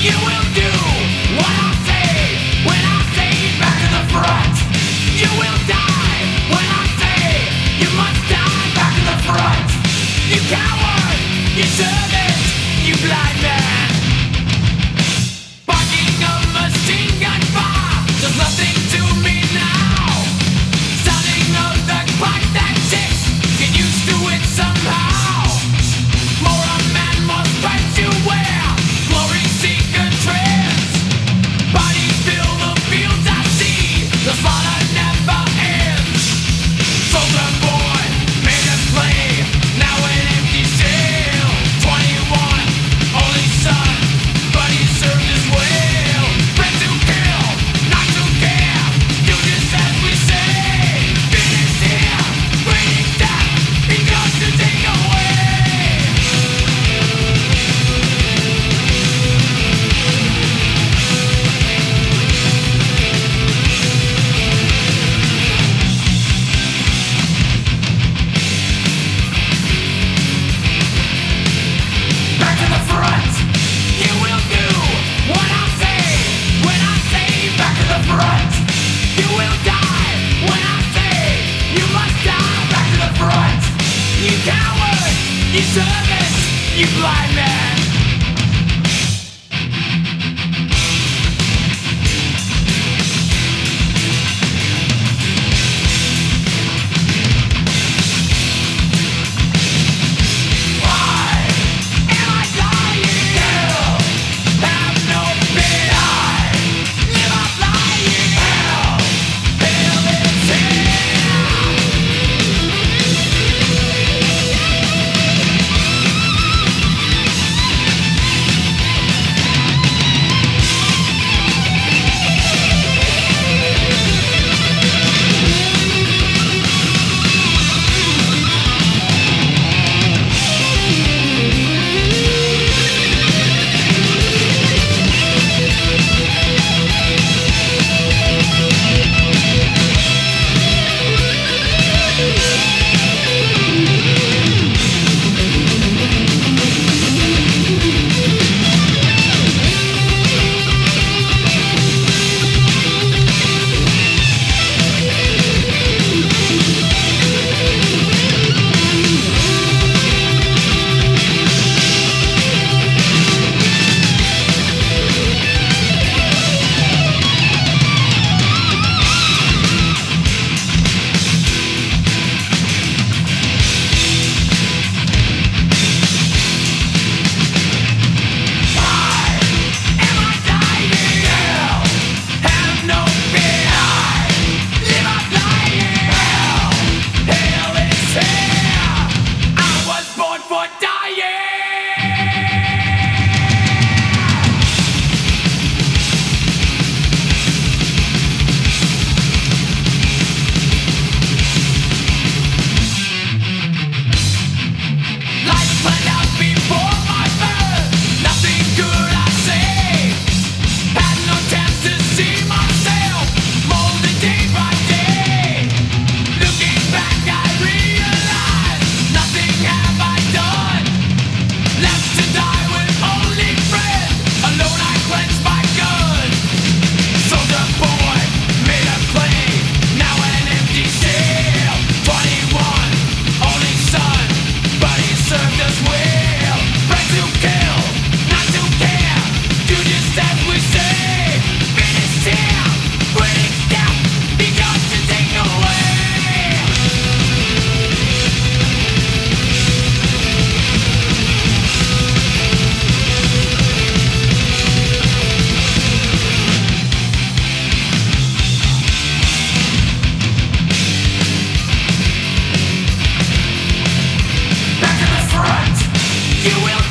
You will do what I say when I say back to the front. You will die when I say you must die back to the front. You coward, you servant, you blind man. Barking a machine gun fire does nothing to me now. Sounding of the clock that ticks, get used to it somehow. More a man must fight to wear, glory seeker trends. Bodies fill the fields I see, the slaughter never ends. Soldier boy, made a play, now an empty shell. 21, only son, but he served his well. Bred to kill, not to care, do just as we say. Finish here, bringing death, he comes to take away. Back to the front. You will do what I say when I say back to the front. You will die when I say you must die back to the front. You coward, you servant, you blind man. Why am I dying? Hell, have no fear. Live up lying. Hell, hell is here. I was born for dying. Life planned out before my birth, nothing good I say. Had no chance to see myself molded day by day. Looking back I realize nothing have I done. Left to die with only friends, alone I cleanse my gun. Soldier boy, made a play, now an empty shell. 21, only son, but he served us well. Bred to kill, not to care, do just as we say. Finish here, bringing death, he comes to take away. Back to the front, you will